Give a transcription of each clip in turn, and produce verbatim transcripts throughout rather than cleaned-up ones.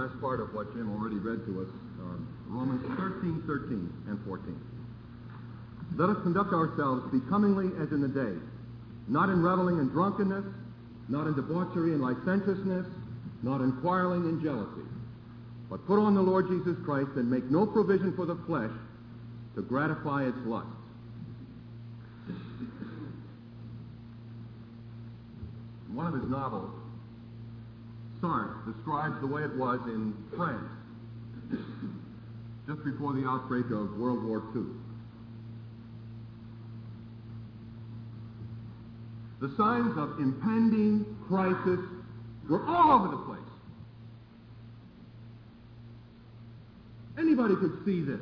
last part of what Jim already read to us, um, Romans thirteen, thirteen, and fourteen. Let us conduct ourselves becomingly as in the day, not in reveling and drunkenness, not in debauchery and licentiousness, not in quarreling and jealousy, but put on the Lord Jesus Christ and make no provision for the flesh to gratify its lusts. In one of his novels, Sartre describes the way it was in France just before the outbreak of World War Two. The signs of impending crisis were all over the place. Anybody could see this.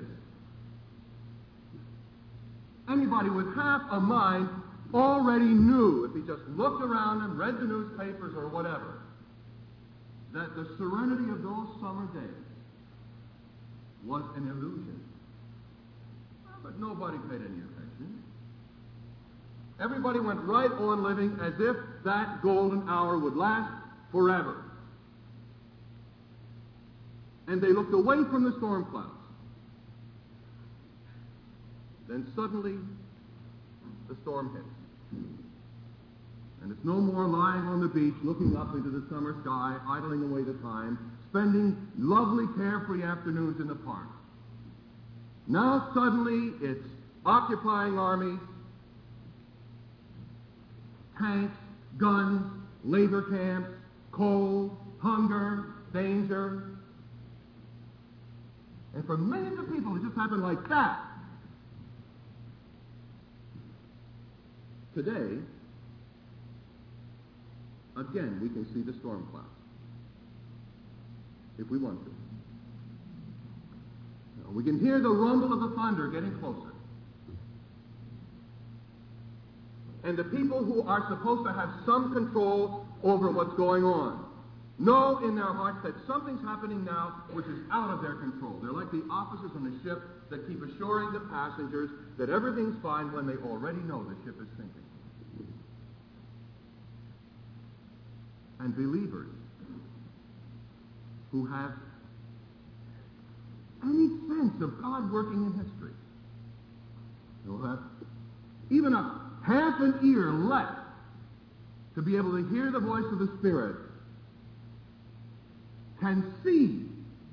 Anybody with half a mind already knew, if he just looked around and read the newspapers or whatever, that the serenity of those summer days was an illusion. But nobody paid any attention. Everybody went right on living as if that golden hour would last forever. And they looked away from the storm clouds. Then suddenly, the storm hits. And it's no more lying on the beach, looking up into the summer sky, idling away the time, spending lovely, carefree afternoons in the park. Now suddenly, it's occupying armies, tanks, guns, labor camps, cold, hunger, danger. And for millions of people, it just happened like that. Today, again, we can see the storm clouds, if we want to. Now, we can hear the rumble of the thunder getting closer. And the people who are supposed to have some control over what's going on know in their hearts that something's happening now which is out of their control. They're like the officers on a ship that keep assuring the passengers that everything's fine when they already know the ship is sinking. And believers who have any sense of God working in history, who have even a half an ear left to be able to hear the voice of the Spirit, can see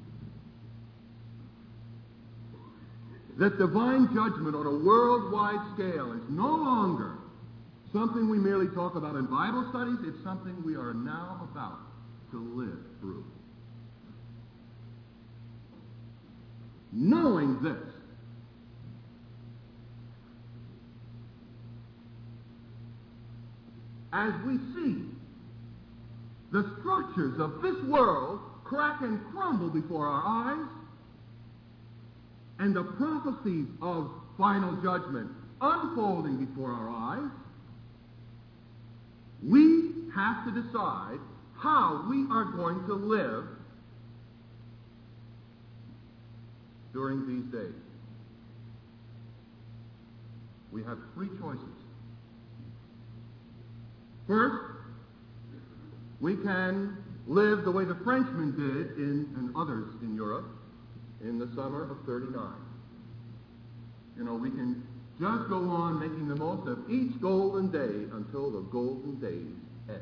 that divine judgment on a worldwide scale is no longer something we merely talk about in Bible studies. It's something we are now about to live through. Knowing this, as we see the structures of this world crack and crumble before our eyes, and the prophecies of final judgment unfolding before our eyes, we have to decide how we are going to live during these days. We have three choices. First, we can live the way the Frenchmen did in, and others in Europe in the summer of thirty-nine. You know, we can just go on making the most of each golden day until the golden days end.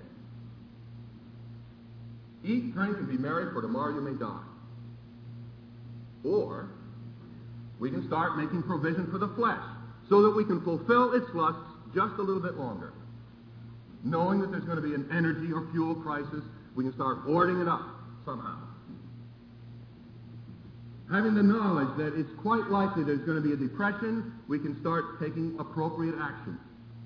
Eat, drink, and be merry, for tomorrow you may die. Or we can start making provision for the flesh so that we can fulfill its lusts just a little bit longer. Knowing that there's going to be an energy or fuel crisis, we can start hoarding it up somehow. Having the knowledge that it's quite likely there's going to be a depression, we can start taking appropriate action.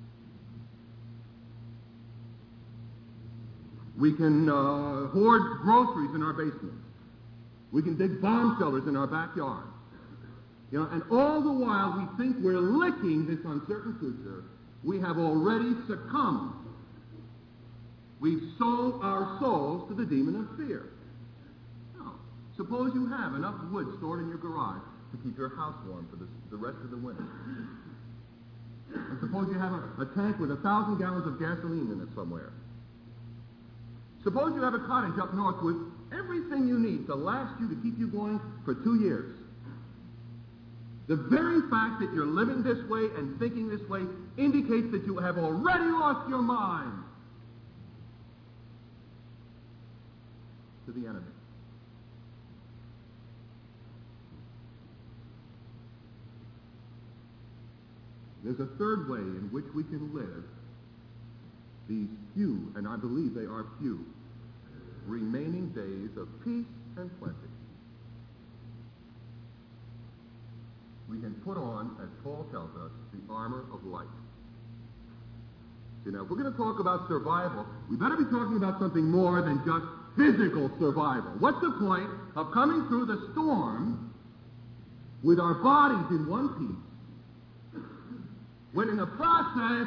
We can uh, hoard groceries in our basements. We can dig bomb shelters in our backyard. You know, and all the while we think we're licking this uncertain future, we have already succumbed. We've sold our souls to the demon of fear. Now, suppose you have enough wood stored in your garage to keep your house warm for the, the rest of the winter. And suppose you have a, a tank with a thousand gallons of gasoline in it somewhere. Suppose you have a cottage up north with everything you need to last you, to keep you going for two years. The very fact that you're living this way and thinking this way indicates that you have already lost your mind to the enemy. There's a third way in which we can live these few, and I believe they are few, remaining days of peace and plenty. We can put on, as Paul tells us, the armor of light. You know, if we're going to talk about survival, we better be talking about something more than just physical survival. What's the point of coming through the storm with our bodies in one piece, when in the process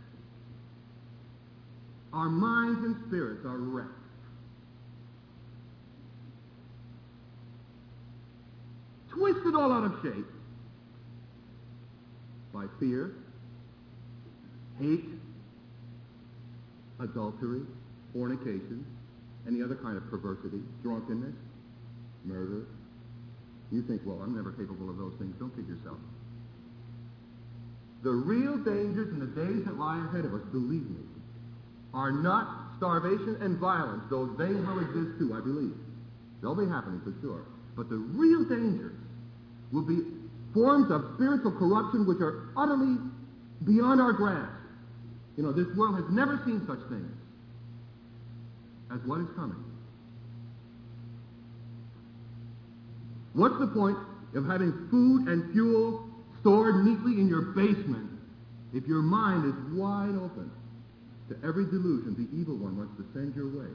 our minds and spirits are wrecked? Twisted all out of shape by fear, hate, adultery, fornication, any other kind of perversity, drunkenness, murder. You think, well, I'm never capable of those things. Don't kid yourself. The real dangers in the days that lie ahead of us, believe me, are not starvation and violence, though they will exist too, I believe. They'll be happening for sure. But the real dangers will be forms of spiritual corruption which are utterly beyond our grasp. You know, this world has never seen such things as what is coming. What's the point of having food and fuel stored neatly in your basement if your mind is wide open to every delusion the evil one wants to send your way?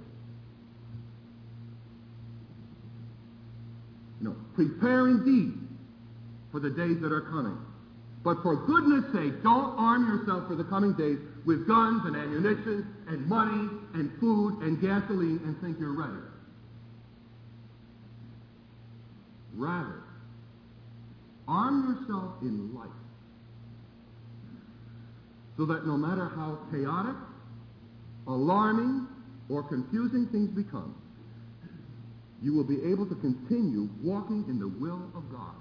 You know, prepare indeed for the days that are coming. But for goodness sake, don't arm yourself for the coming days with guns and ammunition and money and food and gasoline and think you're ready. Rather, arm yourself in light so that no matter how chaotic, alarming, or confusing things become, you will be able to continue walking in the will of God.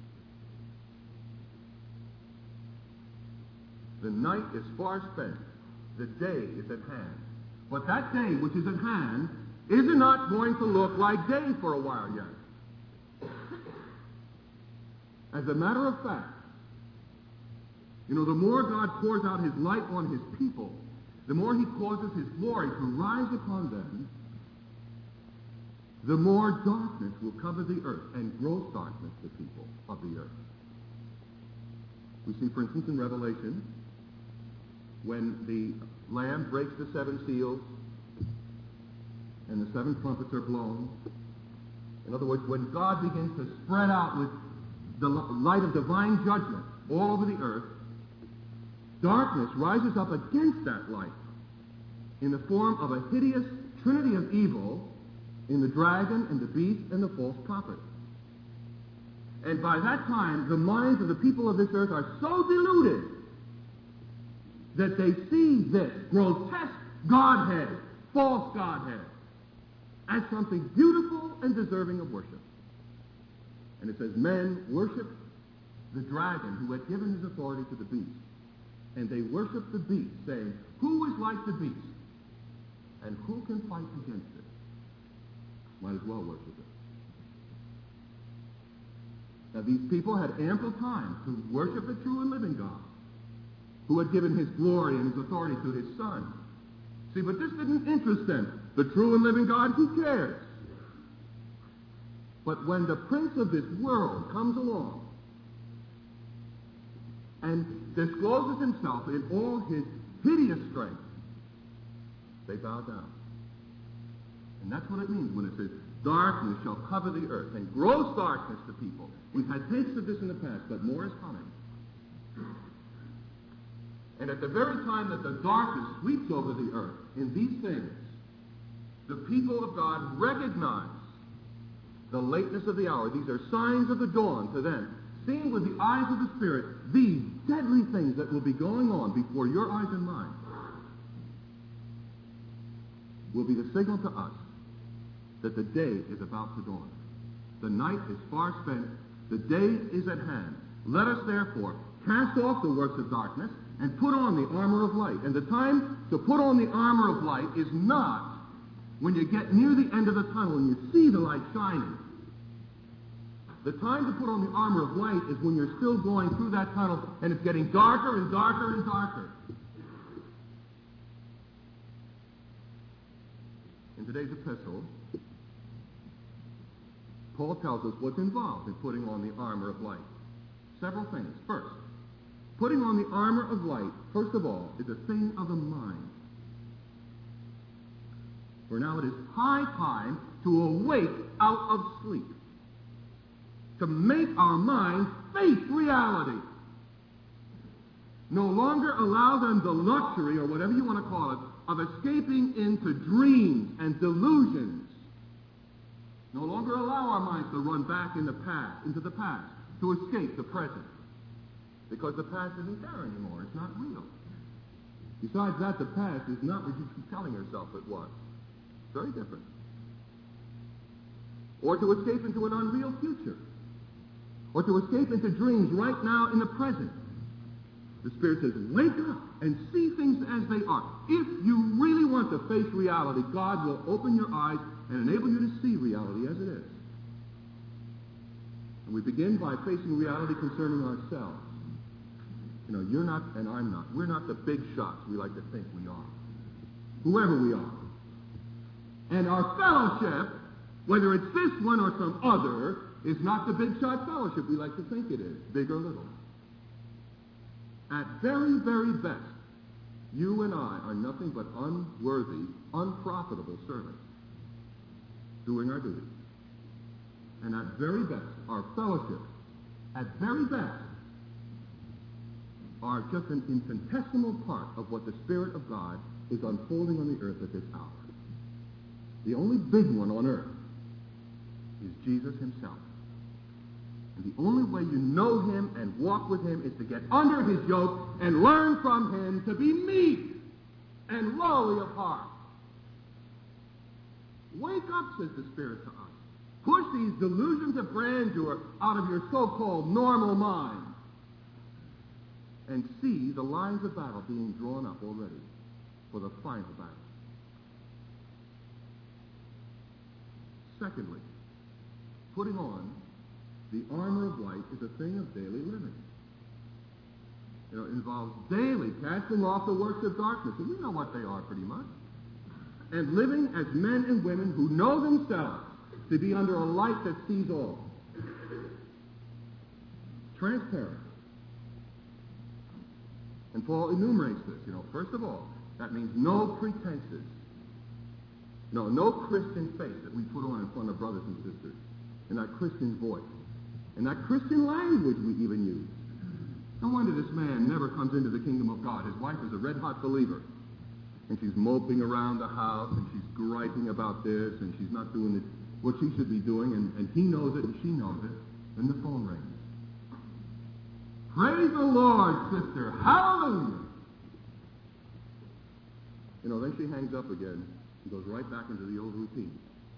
The night is far spent. The day is at hand. But that day which is at hand is not going to look like day for a while yet. As a matter of fact, you know, the more God pours out his light on his people, the more he causes his glory to rise upon them, the more darkness will cover the earth, and gross darkness the people of the earth. We see, for instance, in Revelation, when the Lamb breaks the seven seals and the seven trumpets are blown. In other words, when God begins to spread out with the light of divine judgment all over the earth, darkness rises up against that light in the form of a hideous trinity of evil in the dragon and the beast and the false prophet. And by that time, the minds of the people of this earth are so deluded that they see this grotesque Godhead, false Godhead, as something beautiful and deserving of worship. And it says, men worship the dragon who had given his authority to the beast. And they worship the beast, saying, who is like the beast? And who can fight against it? Might as well worship it. Now these people had ample time to worship the true and living God, who had given his glory and his authority to his Son. See, but this didn't interest them. The true and living God, who cares? But when the prince of this world comes along and discloses himself in all his hideous strength, they bow down. And that's what it means when it says, darkness shall cover the earth, and gross darkness to people. We've had tastes of this in the past, but more is coming. And at the very time that the darkness sweeps over the earth in these things, the people of God recognize the lateness of the hour. These are signs of the dawn to them. Seeing with the eyes of the Spirit these deadly things that will be going on before your eyes and mine will be the signal to us that the day is about to dawn. The night is far spent, the day is at hand. Let us therefore cast off the works of darkness and put on the armor of light. And the time to put on the armor of light is not when you get near the end of the tunnel and you see the light shining. The time to put on the armor of light is when you're still going through that tunnel and it's getting darker and darker and darker. In today's epistle, Paul tells us what's involved in putting on the armor of light. Several things. First, putting on the armor of light, first of all, is a thing of the mind. For now it is high time to awake out of sleep, to make our minds face reality. No longer allow them the luxury, or whatever you want to call it, of escaping into dreams and delusions. No longer allow our minds to run back in the past, into the past, to escape the present. Because the past isn't there anymore. It's not real. Besides that, the past is not what you keep telling yourself it was. It's very different. Or to escape into an unreal future. Or to escape into dreams right now in the present. The Spirit says, wake up and see things as they are. If you really want to face reality, God will open your eyes and enable you to see reality as it is. And we begin by facing reality concerning ourselves. You know, you're not, and I'm not. We're not the big shots we like to think we are. Whoever we are. And our fellowship, whether it's this one or some other, is not the big shot fellowship we like to think it is, big or little. At very, very best, you and I are nothing but unworthy, unprofitable servants doing our duty. And at very best, our fellowships, at very best, are just an infinitesimal part of what the Spirit of God is unfolding on the earth at this hour. The only big one on earth is Jesus himself. And the only way you know him and walk with him is to get under his yoke and learn from him to be meek and lowly of heart. Wake up, says the Spirit to us. Push these delusions of grandeur out of your so-called normal mind and see the lines of battle being drawn up already for the final battle. Secondly, putting on the armor of light is a thing of daily living. You know, it involves daily casting off the works of darkness, and we know what they are pretty much, and living as men and women who know themselves to be under a light that sees all. Transparent. And Paul enumerates this. You know, first of all, that means no pretenses. No, no Christian face that we put on in front of brothers and sisters, and that Christian voice, and that Christian language we even use. No wonder this man never comes into the kingdom of God. His wife is a red-hot believer, and she's moping around the house, and she's griping about this, and she's not doing it, what she should be doing, and, and he knows it, and she knows it. Then the phone rings. Praise the Lord, sister. Hallelujah. You know, then she hangs up again and goes right back into the old routine.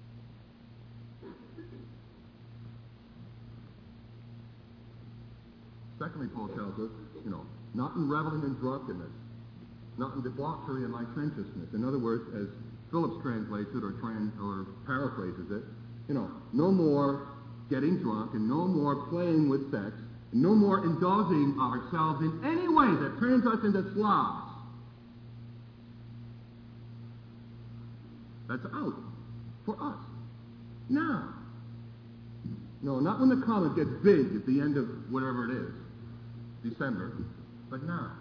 Secondly, Paul tells us, you know, not in reveling and drunkenness, not in debauchery and licentiousness. In other words, as Phillips translates it or, trans, or paraphrases it, you know, no more getting drunk and no more playing with sex, and no more indulging ourselves in any way that turns us into slobs. That's out for us. Now. No, not when the comet gets big at the end of whatever it is, December, but now.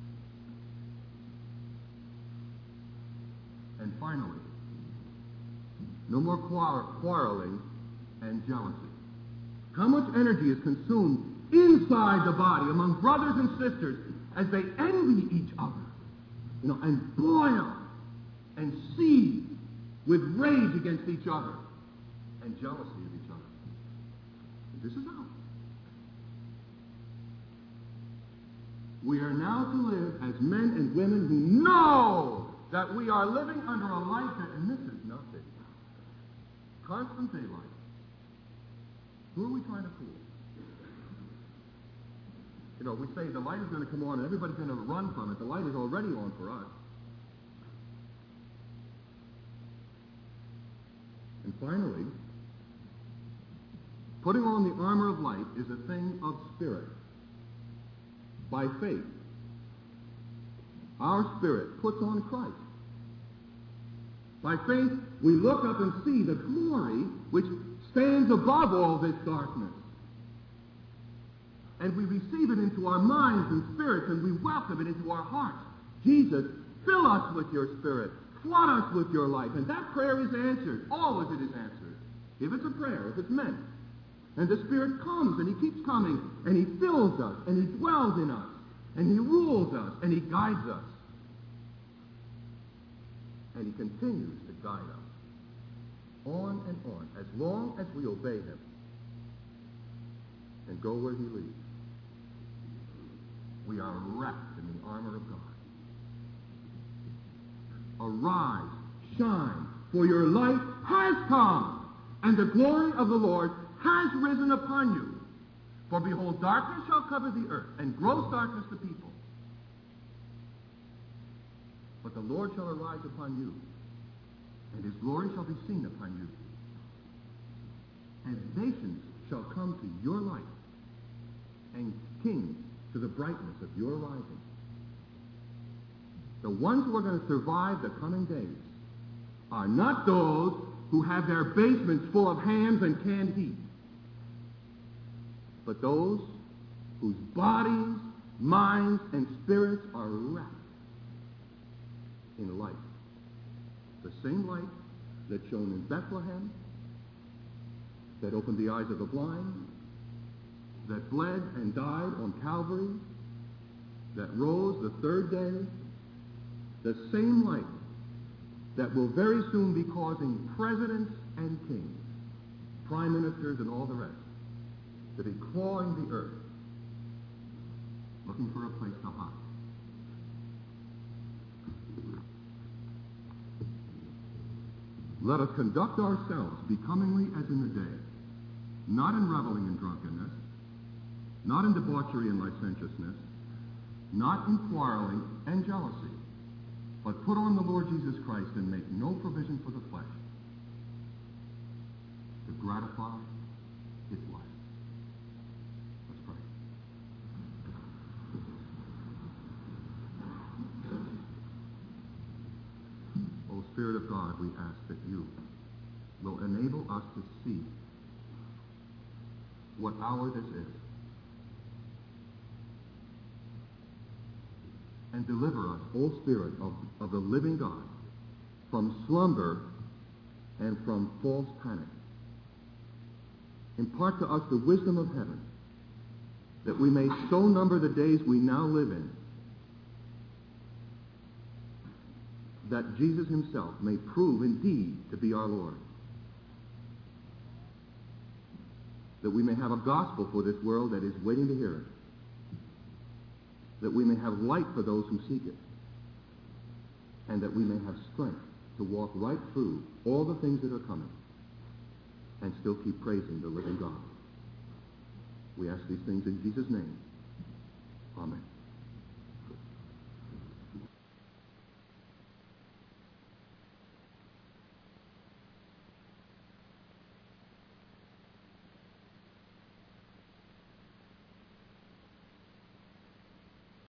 And finally, no more quarreling and jealousy. How much energy is consumed inside the body among brothers and sisters as they envy each other, you know, and boil and seethe with rage against each other and jealousy of each other. And this is out. We are now to live as men and women who know that we are living under a light that misses nothing. constant daylight. Who are we trying to fool? You know, we say the light is going to come on and everybody's going to run from it. The light is already on for us. And finally, putting on the armor of light is a thing of spirit. By faith, our spirit puts on Christ. By faith, we look up and see the glory which stands above all this darkness. And we receive it into our minds and spirits, and we welcome it into our hearts. Jesus, fill us with your spirit. Flood us with your light. And that prayer is answered. All of it is answered. If it's a prayer, if it's meant. And the Spirit comes, and he keeps coming, and he fills us, and he dwells in us, and he rules us, and he guides us. And he continues to guide us on and on, as long as we obey him and go where he leads. We are wrapped in the armor of God. Arise, shine, for your light has come, and the glory of the Lord has risen upon you. For behold, darkness shall cover the earth, and gross darkness the people. But the Lord shall arise upon you, and his glory shall be seen upon you. And nations shall come to your light, and kings to the brightness of your rising. The ones who are going to survive the coming days are not those who have their basements full of hams and canned heat, but those whose bodies, minds, and spirits are wrapped in light. The same light that shone in Bethlehem, that opened the eyes of the blind, that bled and died on Calvary, that rose the third day, the same light that will very soon be causing presidents and kings, prime ministers and all the rest, to be clawing the earth, looking for a place to hide. Let us conduct ourselves becomingly as in the day, not in reveling and drunkenness, not in debauchery and licentiousness, not in quarreling and jealousy, but put on the Lord Jesus Christ and make no provision for the flesh to gratify its life. Let's pray. O Spirit of God, we ask that you will enable us to see what hour this is, and deliver us, O Spirit of, of the living God, from slumber and from false panic. Impart to us the wisdom of heaven, that we may so number the days we now live in, that Jesus himself may prove indeed to be our Lord. That we may have a gospel for this world that is waiting to hear it. That we may have light for those who seek it. And that we may have strength to walk right through all the things that are coming and still keep praising the living God. We ask these things in Jesus' name. Amen.